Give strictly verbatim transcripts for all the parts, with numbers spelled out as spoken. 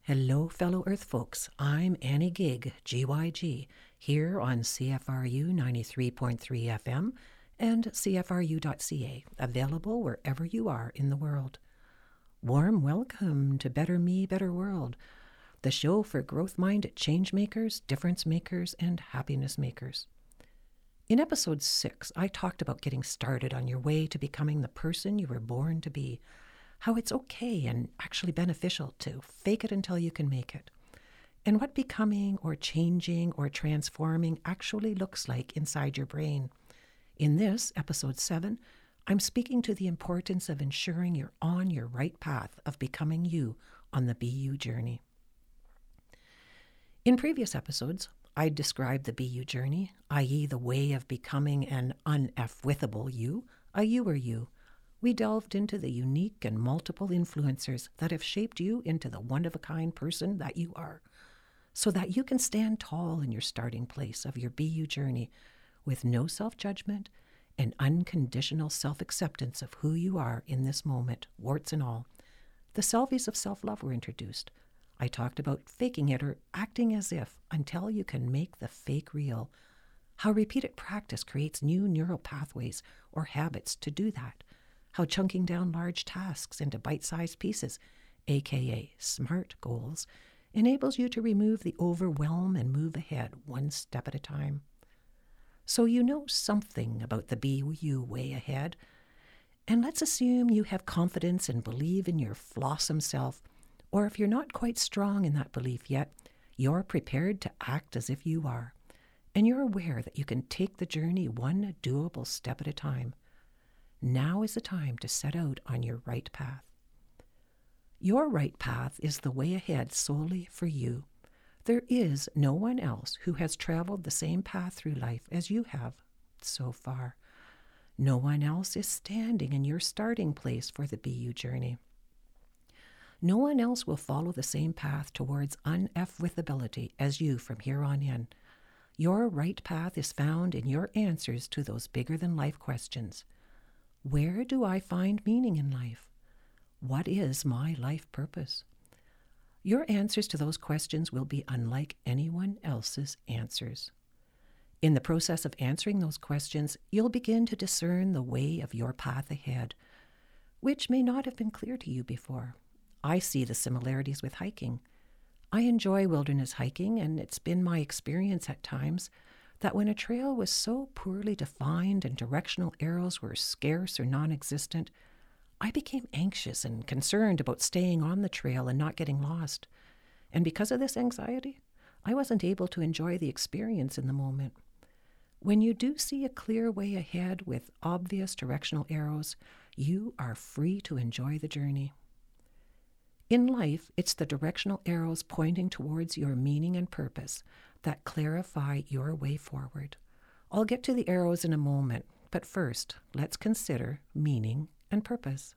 Hello, fellow Earth folks. I'm Annie Gig, G Y G, here on C F R U ninety-three point three F M and C F R U dot C A, available wherever you are in the world. Warm welcome to Better Me, Better World, the show for growth-minded change makers, difference makers, and happiness makers. In episode six, I talked about getting started on your way to becoming the person you were born to be, how it's okay and actually beneficial to fake it until you can make it, and what becoming or changing or transforming actually looks like inside your brain. In this, episode seven, I'm speaking to the importance of ensuring you're on your right path of becoming you on the B U journey. In previous episodes, I described the B U journey, that is the way of becoming an un-F-withable you, a youer you. We delved into the unique and multiple influencers that have shaped you into the one-of-a-kind person that you are, so that you can stand tall in your starting place of your B U journey with no self-judgment and unconditional self-acceptance of who you are in this moment, warts and all. The selfies of self-love were introduced. I talked about faking it or acting as if until you can make the fake real, how repeated practice creates new neural pathways or habits to do that, how chunking down large tasks into bite-sized pieces, aka SMART goals, enables you to remove the overwhelm and move ahead one step at a time. So you know something about the B U way ahead, and let's assume you have confidence and believe in your flawsome self, or if you're not quite strong in that belief yet, you're prepared to act as if you are, and you're aware that you can take the journey one doable step at a time. Now is the time to set out on your right path. Your right path is the way ahead solely for you. There is no one else who has traveled the same path through life as you have so far. No one else is standing in your starting place for the B U journey. No one else will follow the same path towards un-F-withability as you from here on in. Your right path is found in your answers to those bigger-than-life questions. Where do I find meaning in life? What is my life purpose? Your answers to those questions will be unlike anyone else's answers. In the process of answering those questions, you'll begin to discern the way of your path ahead, which may not have been clear to you before. I see the similarities with hiking. I enjoy wilderness hiking, and it's been my experience at times that when a trail was so poorly defined and directional arrows were scarce or non-existent, I became anxious and concerned about staying on the trail and not getting lost. And because of this anxiety, I wasn't able to enjoy the experience in the moment. When you do see a clear way ahead with obvious directional arrows, you are free to enjoy the journey. In life, it's the directional arrows pointing towards your meaning and purpose that clarify your way forward. I'll get to the arrows in a moment, but first, let's consider meaning and purpose.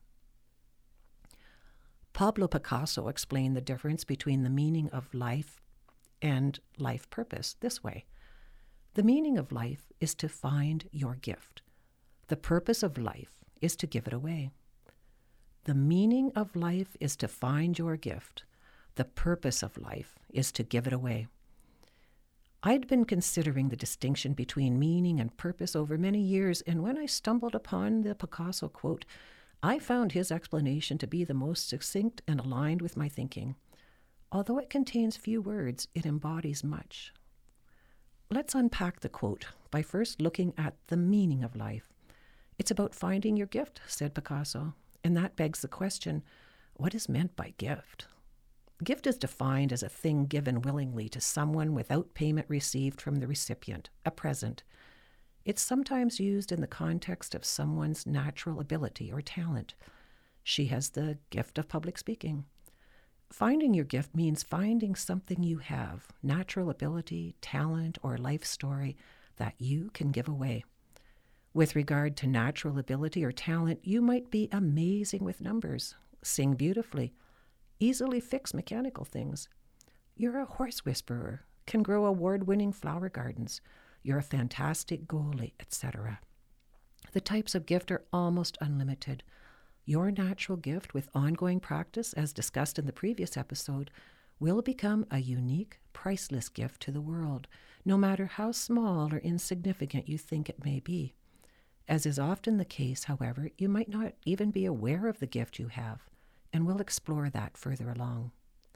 Pablo Picasso explained the difference between the meaning of life and life purpose this way. The meaning of life is to find your gift. The purpose of life is to give it away. The meaning of life is to find your gift. The purpose of life is to give it away. I'd been considering the distinction between meaning and purpose over many years, and when I stumbled upon the Picasso quote, I found his explanation to be the most succinct and aligned with my thinking. Although it contains few words, it embodies much. Let's unpack the quote by first looking at the meaning of life. It's about finding your gift, said Picasso, and that begs the question, what is meant by gift? Gift is defined as a thing given willingly to someone without payment received from the recipient, a present. It's sometimes used in the context of someone's natural ability or talent. She has the gift of public speaking. Finding your gift means finding something you have, natural ability, talent, or life story that you can give away. With regard to natural ability or talent, you might be amazing with numbers, sing beautifully, easily fix mechanical things. You're a horse whisperer, can grow award-winning flower gardens. You're a fantastic goalie, et cetera. The types of gift are almost unlimited. Your natural gift with ongoing practice, as discussed in the previous episode, will become a unique, priceless gift to the world, no matter how small or insignificant you think it may be. As is often the case, however, you might not even be aware of the gift you have, and we'll explore that further along.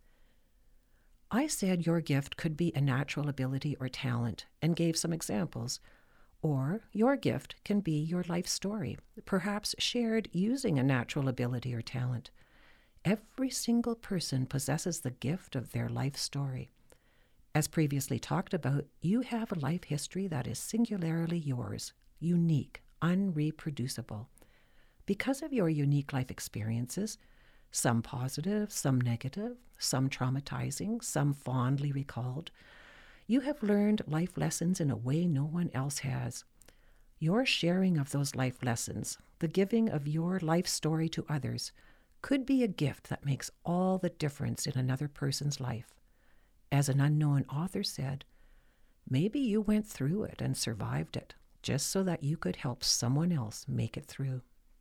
I said your gift could be a natural ability or talent, and gave some examples. Or your gift can be your life story, perhaps shared using a natural ability or talent. Every single person possesses the gift of their life story. As previously talked about, you have a life history that is singularly yours, unique, unreproducible. Because of your unique life experiences, some positive, some negative, some traumatizing, some fondly recalled, you have learned life lessons in a way no one else has. Your sharing of those life lessons, the giving of your life story to others, could be a gift that makes all the difference in another person's life. As an unknown author said, maybe you went through it and survived it, just so that you could help someone else make it through.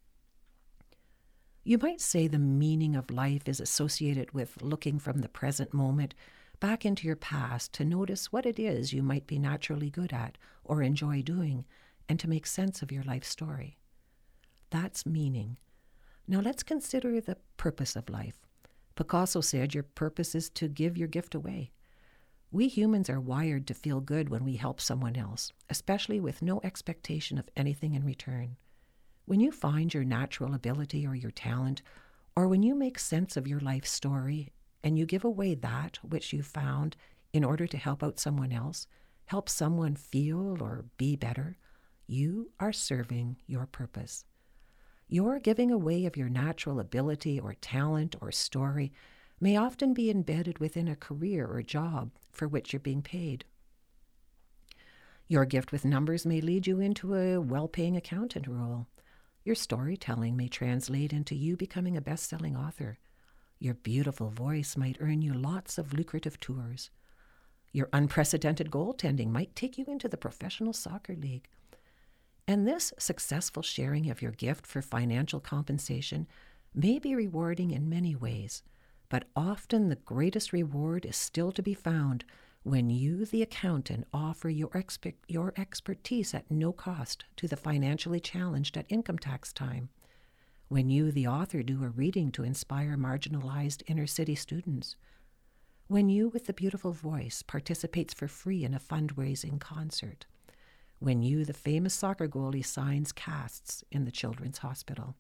You might say the meaning of life is associated with looking from the present moment back into your past to notice what it is you might be naturally good at or enjoy doing, and to make sense of your life story. That's meaning. Now let's consider the purpose of life. Picasso said your purpose is to give your gift away. We humans are wired to feel good when we help someone else, especially with no expectation of anything in return. When you find your natural ability or your talent, or when you make sense of your life story and you give away that which you found in order to help out someone else, help someone feel or be better, you are serving your purpose. Your giving away of your natural ability or talent or story may often be embedded within a career or job for which you're being paid. Your gift with numbers may lead you into a well-paying accountant role. Your storytelling may translate into you becoming a best-selling author. Your beautiful voice might earn you lots of lucrative tours. Your unprecedented goaltending might take you into the professional soccer league. And this successful sharing of your gift for financial compensation may be rewarding in many ways, but often the greatest reward is still to be found when you, the accountant, offer your, expe- your expertise at no cost to the financially challenged at income tax time. When you, the author, do a reading to inspire marginalized inner-city students. When you, with the beautiful voice, participates for free in a fundraising concert. When you, the famous soccer goalie, signs casts in the children's hospital.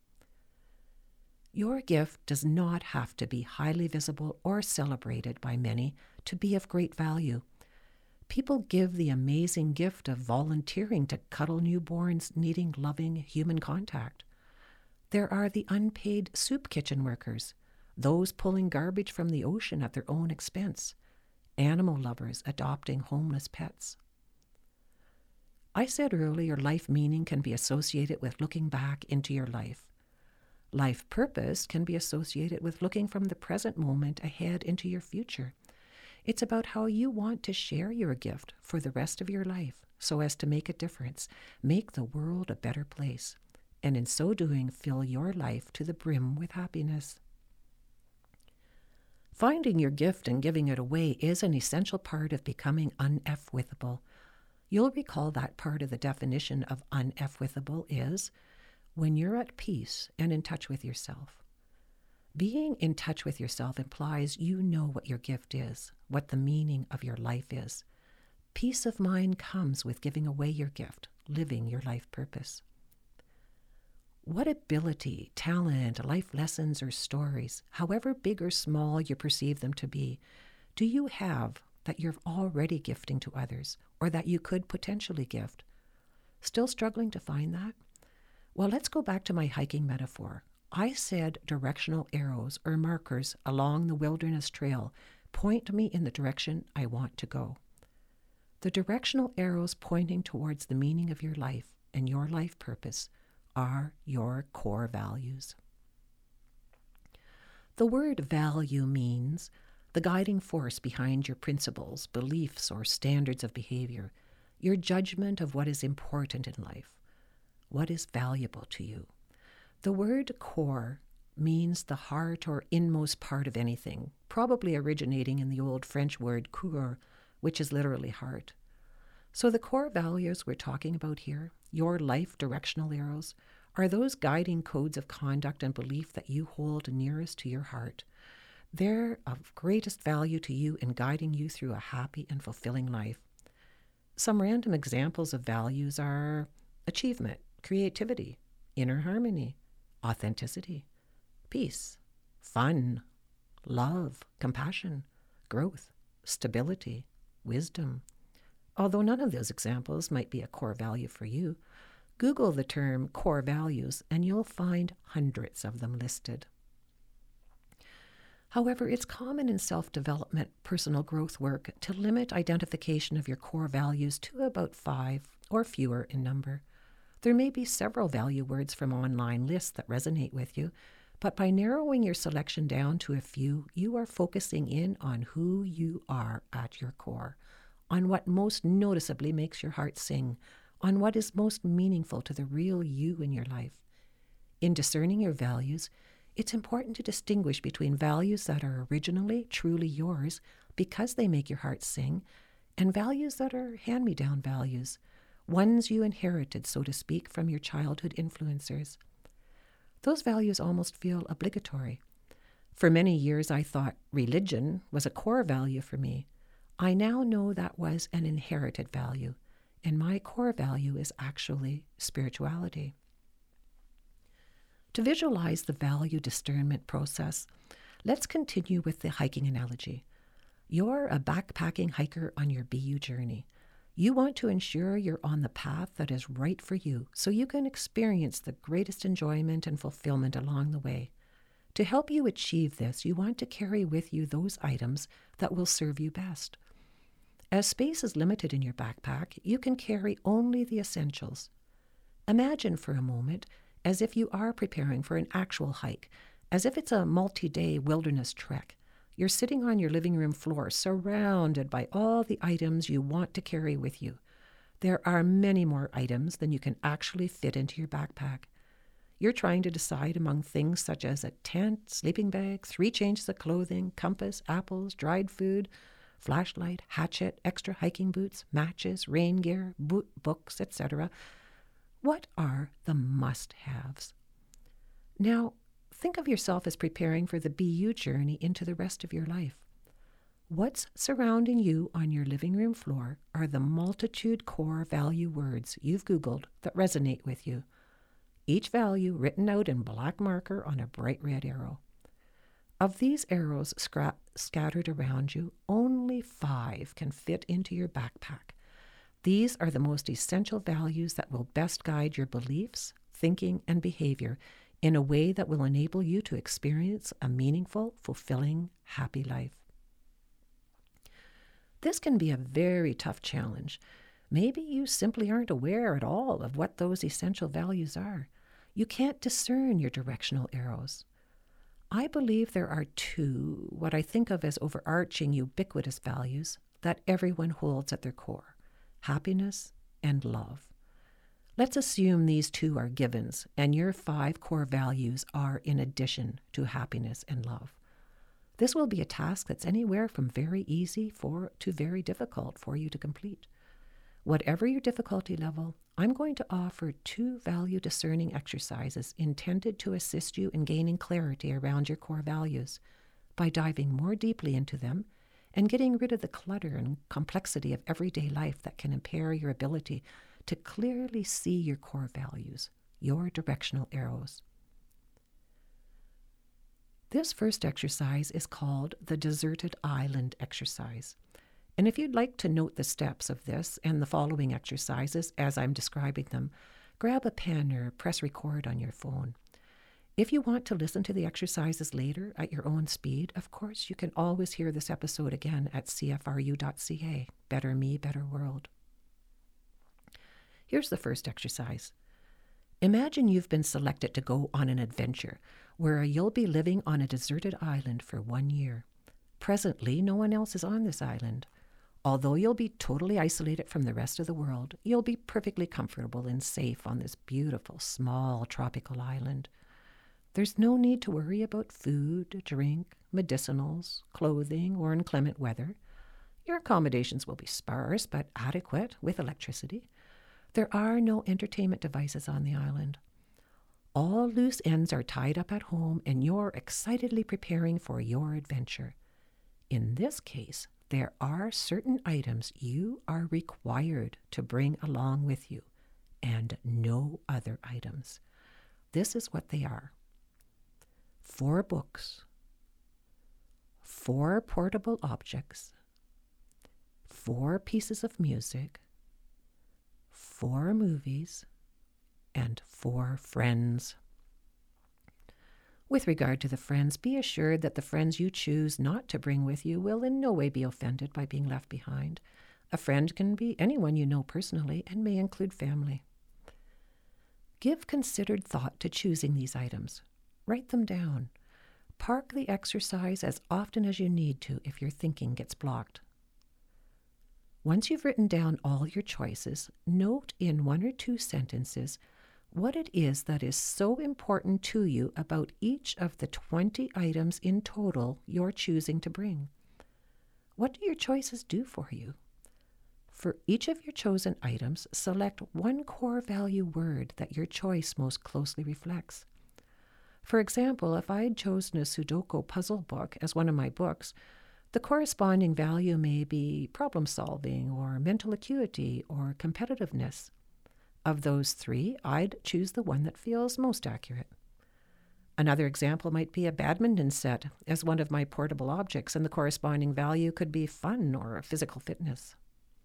Your gift does not have to be highly visible or celebrated by many to be of great value. People give the amazing gift of volunteering to cuddle newborns needing loving human contact. There are the unpaid soup kitchen workers, those pulling garbage from the ocean at their own expense, animal lovers adopting homeless pets. I said earlier, life meaning can be associated with looking back into your life. Life purpose can be associated with looking from the present moment ahead into your future. It's about how you want to share your gift for the rest of your life so as to make a difference, make the world a better place, and in so doing, fill your life to the brim with happiness. Finding your gift and giving it away is an essential part of becoming un-F-withable. You'll recall that part of the definition of un-F-withable is when you're at peace and in touch with yourself. Being in touch with yourself implies you know what your gift is, what the meaning of your life is. Peace of mind comes with giving away your gift, living your life purpose. What ability, talent, life lessons, or stories, however big or small you perceive them to be, do you have that you're already gifting to others, or that you could potentially gift? Still struggling to find that? Well, let's go back to my hiking metaphor. I said directional arrows or markers along the wilderness trail point me in the direction I want to go. The directional arrows pointing towards the meaning of your life and your life purpose are your core values. The word value means the guiding force behind your principles, beliefs, or standards of behavior, your judgment of what is important in life, what is valuable to you. The word core means the heart or inmost part of anything, probably originating in the old French word cœur, which is literally heart. So the core values we're talking about here, your life directional arrows, are those guiding codes of conduct and belief that you hold nearest to your heart. They're of greatest value to you in guiding you through a happy and fulfilling life. Some random examples of values are achievement, creativity, inner harmony, authenticity, peace, fun, love, compassion, growth, stability, wisdom. Although none of those examples might be a core value for you, Google the term core values and you'll find hundreds of them listed. However, it's common in self-development, personal growth work to limit identification of your core values to about five or fewer in number. There may be several value words from online lists that resonate with you, but by narrowing your selection down to a few, you are focusing in on who you are at your core, on what most noticeably makes your heart sing, on what is most meaningful to the real you in your life. In discerning your values, it's important to distinguish between values that are originally truly yours because they make your heart sing, and values that are hand-me-down values, ones you inherited, so to speak, from your childhood influencers. Those values almost feel obligatory. For many years, I thought religion was a core value for me. I now know that was an inherited value, and my core value is actually spirituality. To visualize the value discernment process, let's continue with the hiking analogy. You're a backpacking hiker on your B U journey. You want to ensure you're on the path that is right for you so you can experience the greatest enjoyment and fulfillment along the way. To help you achieve this, you want to carry with you those items that will serve you best. As space is limited in your backpack, you can carry only the essentials. Imagine for a moment as if you are preparing for an actual hike, as if it's a multi-day wilderness trek. You're sitting on your living room floor, surrounded by all the items you want to carry with you. There are many more items than you can actually fit into your backpack. You're trying to decide among things such as a tent, sleeping bag, three changes of clothing, compass, apples, dried food, flashlight, hatchet, extra hiking boots, matches, rain gear, boot, books, et cetera. What are the must-haves? Now, think of yourself as preparing for the B U journey into the rest of your life. What's surrounding you on your living room floor are the multitude core value words you've Googled that resonate with you, each value written out in black marker on a bright red arrow. Of these arrows scra- scattered around you, only five can fit into your backpack. These are the most essential values that will best guide your beliefs, thinking, and behavior in a way that will enable you to experience a meaningful, fulfilling, happy life. This can be a very tough challenge. Maybe you simply aren't aware at all of what those essential values are. You can't discern your directional arrows. I believe there are two, what I think of as overarching ubiquitous values that everyone holds at their core: happiness and love. Let's assume these two are givens, and your five core values are in addition to happiness and love. This will be a task that's anywhere from very easy for to very difficult for you to complete. Whatever your difficulty level, I'm going to offer two value discerning exercises intended to assist you in gaining clarity around your core values by diving more deeply into them and getting rid of the clutter and complexity of everyday life that can impair your ability to clearly see your core values, your directional arrows. This first exercise is called the Deserted Island exercise. And if you'd like to note the steps of this and the following exercises as I'm describing them, grab a pen or press record on your phone. If you want to listen to the exercises later at your own speed, of course, you can always hear this episode again at c f r u dot c a. Better Me, Better World. Here's the first exercise. Imagine you've been selected to go on an adventure where you'll be living on a deserted island for one year. Presently, no one else is on this island. Although you'll be totally isolated from the rest of the world, you'll be perfectly comfortable and safe on this beautiful, small, tropical island. There's no need to worry about food, drink, medicinals, clothing, or inclement weather. Your accommodations will be sparse but adequate with electricity. There are no entertainment devices on the island. All loose ends are tied up at home, and you're excitedly preparing for your adventure. In this case, there are certain items you are required to bring along with you, and no other items. This is what they are. Four books, four portable objects, four pieces of music, four movies, and four friends. With regard to the friends, be assured that the friends you choose not to bring with you will in no way be offended by being left behind. A friend can be anyone you know personally and may include family. Give considered thought to choosing these items. Write them down. Park the exercise as often as you need to if your thinking gets blocked. Once you've written down all your choices, note in one or two sentences what it is that is so important to you about each of the twenty items in total you're choosing to bring. What do your choices do for you? For each of your chosen items, select one core value word that your choice most closely reflects. For example, if I had chosen a Sudoku puzzle book as one of my books, the corresponding value may be problem solving or mental acuity or competitiveness. Of those three, I'd choose the one that feels most accurate. Another example might be a badminton set as one of my portable objects, and the corresponding value could be fun or physical fitness.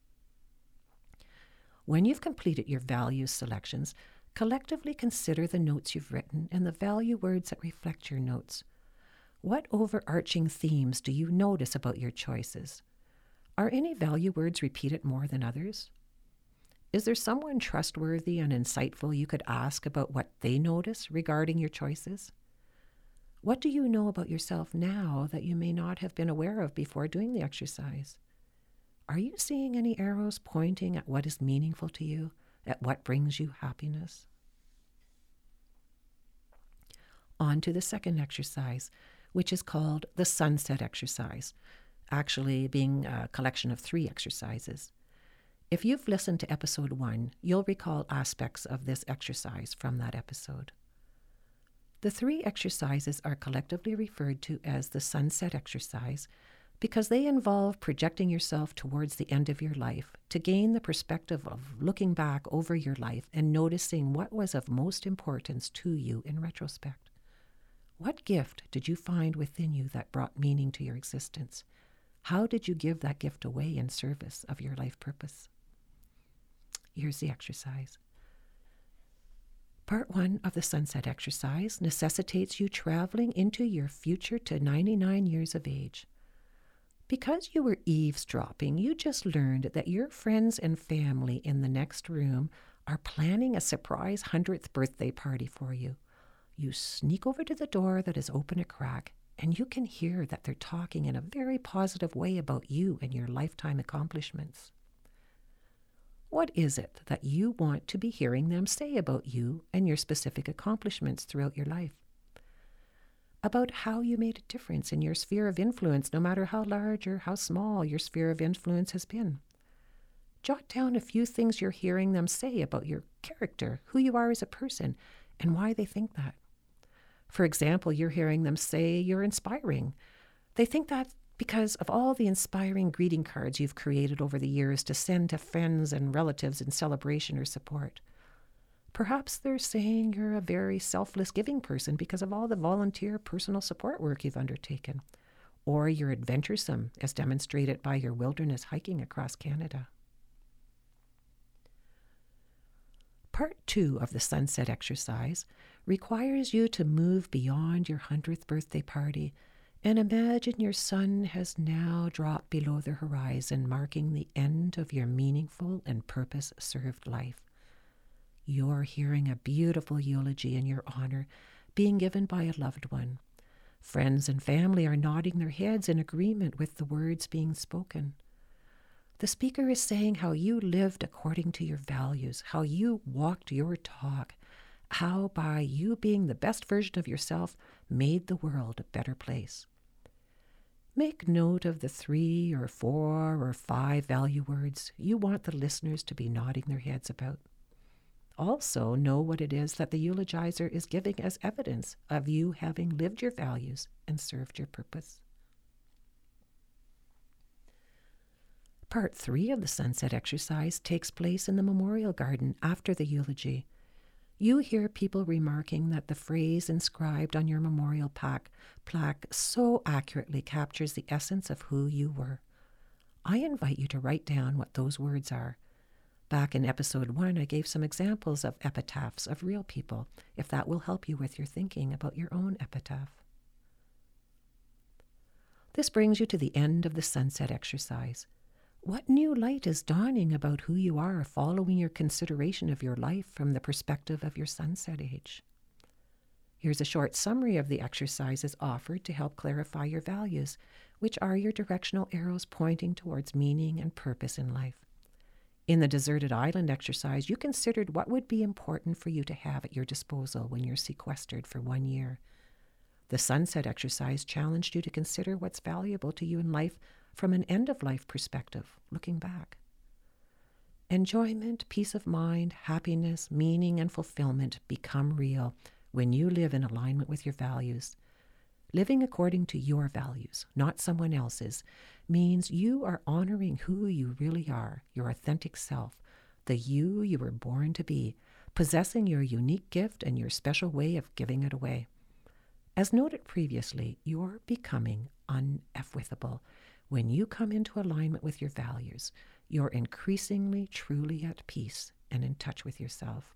When you've completed your value selections, collectively consider the notes you've written and the value words that reflect your notes. What overarching themes do you notice about your choices? Are any value words repeated more than others? Is there someone trustworthy and insightful you could ask about what they notice regarding your choices? What do you know about yourself now that you may not have been aware of before doing the exercise? Are you seeing any arrows pointing at what is meaningful to you, at what brings you happiness? On to the second exercise, which is called the sunset exercise, actually being a collection of three exercises. If you've listened to episode one, you'll recall aspects of this exercise from that episode. The three exercises are collectively referred to as the sunset exercise because they involve projecting yourself towards the end of your life to gain the perspective of looking back over your life and noticing what was of most importance to you in retrospect. What gift did you find within you that brought meaning to your existence? How did you give that gift away in service of your life purpose? Here's the exercise. Part one of the sunset exercise necessitates you traveling into your future to ninety-nine years of age. Because you were eavesdropping, you just learned that your friends and family in the next room are planning a surprise hundredth birthday party for you. You sneak over to the door that is open a crack, and you can hear that they're talking in a very positive way about you and your lifetime accomplishments. What is it that you want to be hearing them say about you and your specific accomplishments throughout your life? About how you made a difference in your sphere of influence, no matter how large or how small your sphere of influence has been. Jot down a few things you're hearing them say about your character, who you are as a person, and why they think that. For example, you're hearing them say you're inspiring. They think that because of all the inspiring greeting cards you've created over the years to send to friends and relatives in celebration or support. Perhaps they're saying you're a very selfless giving person because of all the volunteer personal support work you've undertaken. Or you're adventuresome, as demonstrated by your wilderness hiking across Canada. Part two of the sunset exercise requires you to move beyond your hundredth birthday party and imagine your sun has now dropped below the horizon, marking the end of your meaningful and purpose-served life. You're hearing a beautiful eulogy in your honor being given by a loved one. Friends and family are nodding their heads in agreement with the words being spoken. The speaker is saying how you lived according to your values, how you walked your talk, how by you being the best version of yourself made the world a better place. Make note of the three or four or five value words you want the listeners to be nodding their heads about. Also, know what it is that the eulogizer is giving as evidence of you having lived your values and served your purpose. Part three of the sunset exercise takes place in the memorial garden after the eulogy. You hear people remarking that the phrase inscribed on your memorial plaque, plaque so accurately captures the essence of who you were. I invite you to write down what those words are. Back in episode one, I gave some examples of epitaphs of real people, if that will help you with your thinking about your own epitaph. This brings you to the end of the sunset exercise. What new light is dawning about who you are following your consideration of your life from the perspective of your sunset age? Here's a short summary of the exercises offered to help clarify your values, which are your directional arrows pointing towards meaning and purpose in life. In the deserted island exercise, you considered what would be important for you to have at your disposal when you're sequestered for one year. The sunset exercise challenged you to consider what's valuable to you in life from an end-of-life perspective, looking back. Enjoyment, peace of mind, happiness, meaning, and fulfillment become real when you live in alignment with your values. Living according to your values, not someone else's, means you are honoring who you really are, your authentic self, the you you were born to be, possessing your unique gift and your special way of giving it away. As noted previously, you're becoming un-F-withable. When you come into alignment with your values, you're increasingly truly at peace and in touch with yourself.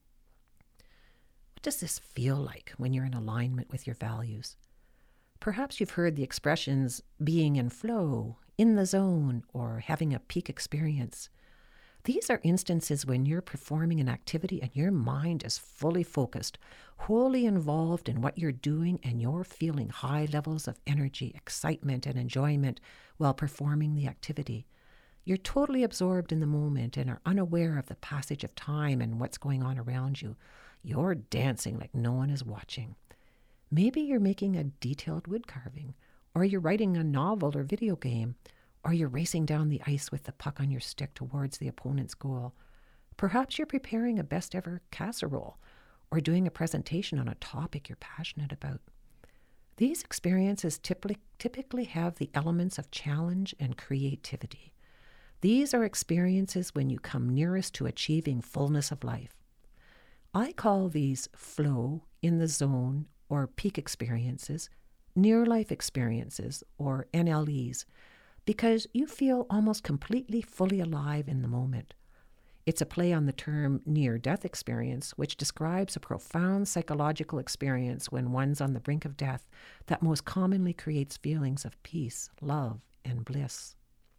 What does this feel like when you're in alignment with your values? Perhaps you've heard the expressions being in flow, in the zone, or having a peak experience. These are instances when you're performing an activity and your mind is fully focused, wholly involved in what you're doing, and you're feeling high levels of energy, excitement, and enjoyment while performing the activity. You're totally absorbed in the moment and are unaware of the passage of time and what's going on around you. You're dancing like no one is watching. Maybe you're making a detailed wood carving, or you're writing a novel or video game, or you're racing down the ice with the puck on your stick towards the opponent's goal. Perhaps you're preparing a best ever casserole, or doing a presentation on a topic you're passionate about. These experiences typically, typically have the elements of challenge and creativity. These are experiences when you come nearest to achieving fullness of life. I call these flow, in the zone, or peak experiences, near-life experiences, or N L Es, because you feel almost completely fully alive in the moment. It's a play on the term near-death experience, which describes a profound psychological experience when one's on the brink of death that most commonly creates feelings of peace, love, and bliss.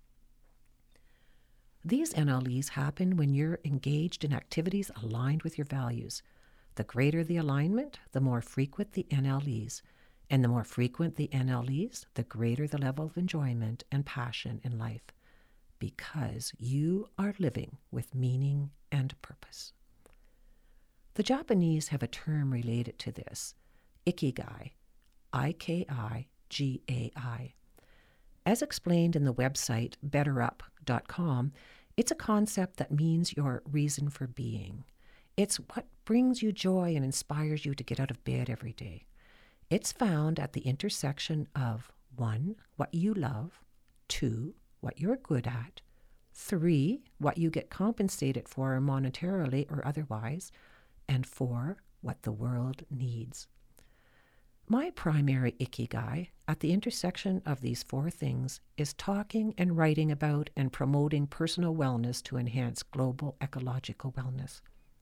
These N L Es happen when you're engaged in activities aligned with your values. The greater the alignment, the more frequent the N L Es. And the more frequent the N L Es, the greater the level of enjoyment and passion in life, because you are living with meaning and purpose. The Japanese have a term related to this, ikigai, I K I G A I. As explained in the website better up dot com, it's a concept that means your reason for being. It's what brings you joy and inspires you to get out of bed every day. It's found at the intersection of one, what you love, two, what you're good at, three, what you get compensated for monetarily or otherwise, and four, what the world needs. My primary ikigai at the intersection of these four things is talking and writing about and promoting personal wellness to enhance global ecological wellness.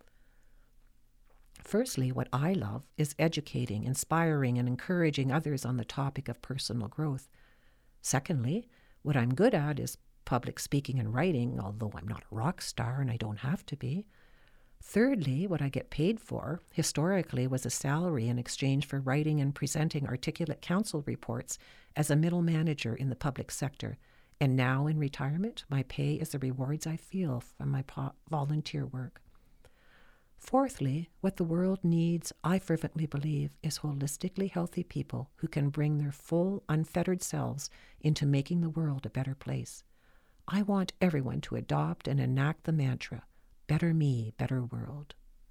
Firstly, what I love is educating, inspiring, and encouraging others on the topic of personal growth. Secondly, what I'm good at is public speaking and writing, although I'm not a rock star and I don't have to be. Thirdly, what I get paid for, historically, was a salary in exchange for writing and presenting articulate council reports as a middle manager in the public sector. And now, in retirement, my pay is the rewards I feel from my po- volunteer work. Fourthly, what the world needs, I fervently believe, is holistically healthy people who can bring their full, unfettered selves into making the world a better place. I want everyone to adopt and enact the mantra, better me, better world.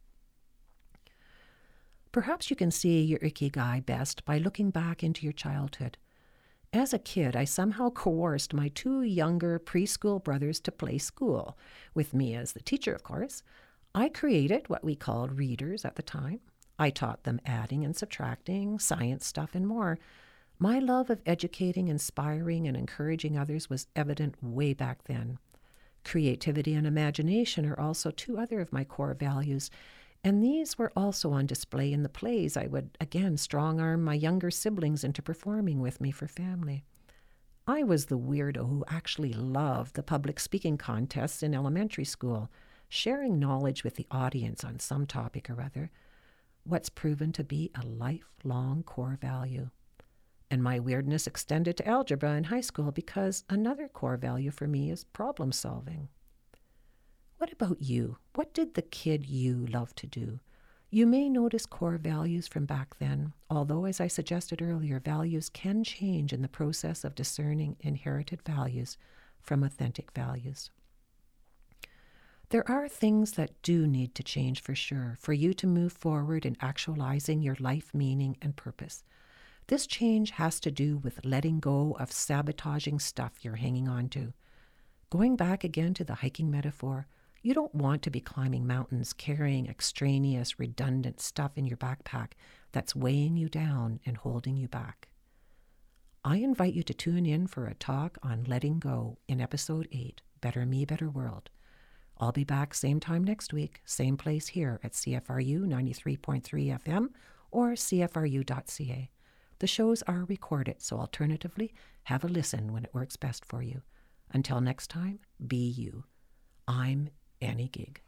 Perhaps you can see your ikigai best by looking back into your childhood. As a kid, I somehow coerced my two younger preschool brothers to play school, with me as the teacher, of course. I created what we called readers at the time. I taught them adding and subtracting, science stuff, and more. My love of educating, inspiring, and encouraging others was evident way back then. Creativity and imagination are also two other of my core values, and these were also on display in the plays I would, again, strong-arm my younger siblings into performing with me for family. I was the weirdo who actually loved the public speaking contests in elementary school, sharing knowledge with the audience on some topic or other, what's proven to be a lifelong core value. And my weirdness extended to algebra in high school because another core value for me is problem solving. What about you? What did the kid you love to do? You may notice core values from back then, although, as I suggested earlier, values can change in the process of discerning inherited values from authentic values. There are things that do need to change for sure, for you to move forward in actualizing your life meaning and purpose. This change has to do with letting go of sabotaging stuff you're hanging on to. Going back again to the hiking metaphor, you don't want to be climbing mountains carrying extraneous, redundant stuff in your backpack that's weighing you down and holding you back. I invite you to tune in for a talk on letting go in episode eight, Better Me, Better World. I'll be back same time next week, same place here at C F R U ninety-three point three F M or C F R U dot C A. The shows are recorded, so alternatively, have a listen when it works best for you. Until next time, be you. I'm Annie Gig.